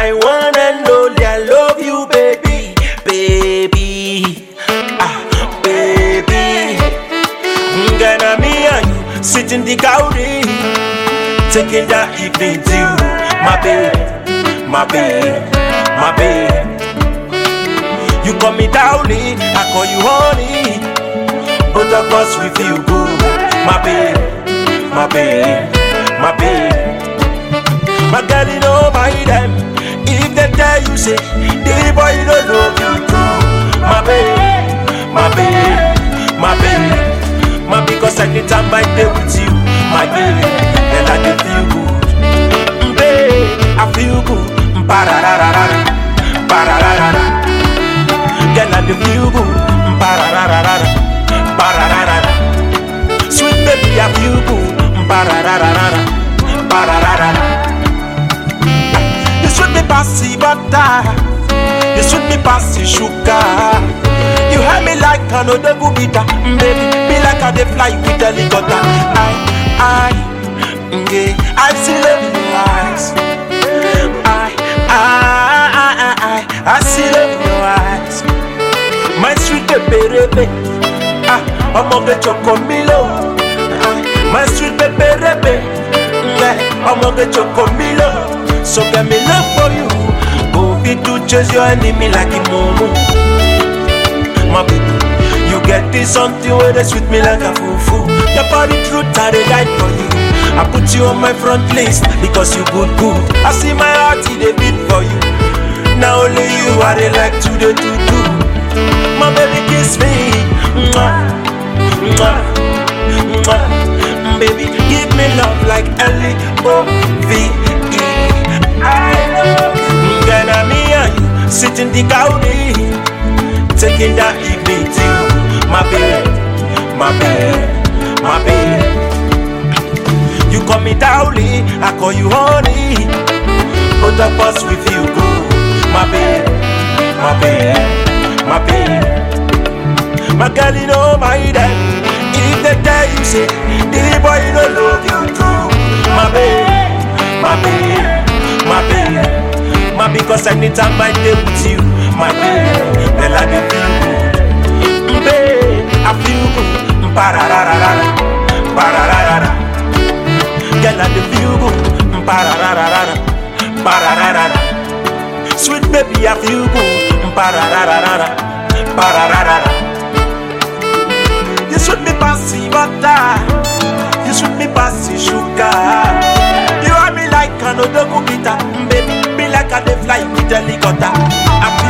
My one and only, I love you, baby, baby, baby. Gonna me and you sit in the Gaudi, taking that evening dew. My baby, my baby, my baby. You call me darling, I call you honey. Both of us we feel good. My baby, my baby, my baby. My girl, you know my them. If they tell you say, the boy don't love you too. My baby, my baby, my baby. My because anytime I day with you, my baby, then I dey feel good. Baby, I feel good. Parararara, parararara. Girl, I dey feel good. Parararara, parararara. Sweet baby, I feel good. Parararara, parararara. You sweet me passy butter. You sweet me passy sugar. You have me like an odegu bita, baby. Be like a dey fly with a helicopter. I see love in your eyes. I see love in your eyes. My sweet baby, I'm gonna chocomilo. My sweet baby, I'm gonna chocomilo. So get me love for you. Go be to chase your enemy like a momo. My baby, you get this something where they sweet me like a fufu. Your body truth, I dey die for you. I put you on my front list because you good. I see my heart, they beat for you. Now only you are they like to do. My baby kiss me, mwah, mwah. Baby give me love like L-O-V-E. I love you. Gonna me and you sit in the Gaudi, taking that evening dew. My baby, my baby, my baby. You call me darling, I call you honey. Both of us we feel good. My baby, my baby, my baby. My girl, you know my dad. If they tell you say, the boy don't love you true. My baby, my baby, my baby. My because anytime I day with you, my baby, then I dey feel good. Baby, I feel good. Parararara, parararara. Girl, I dey feel good. Parararara, parararara. Sweet baby, I feel good. Parararara, parararara. You sweet me passy butter. You sweet me passy sugar. You are me like an odegu bita, baby. Be like a dey fly with a helicopter.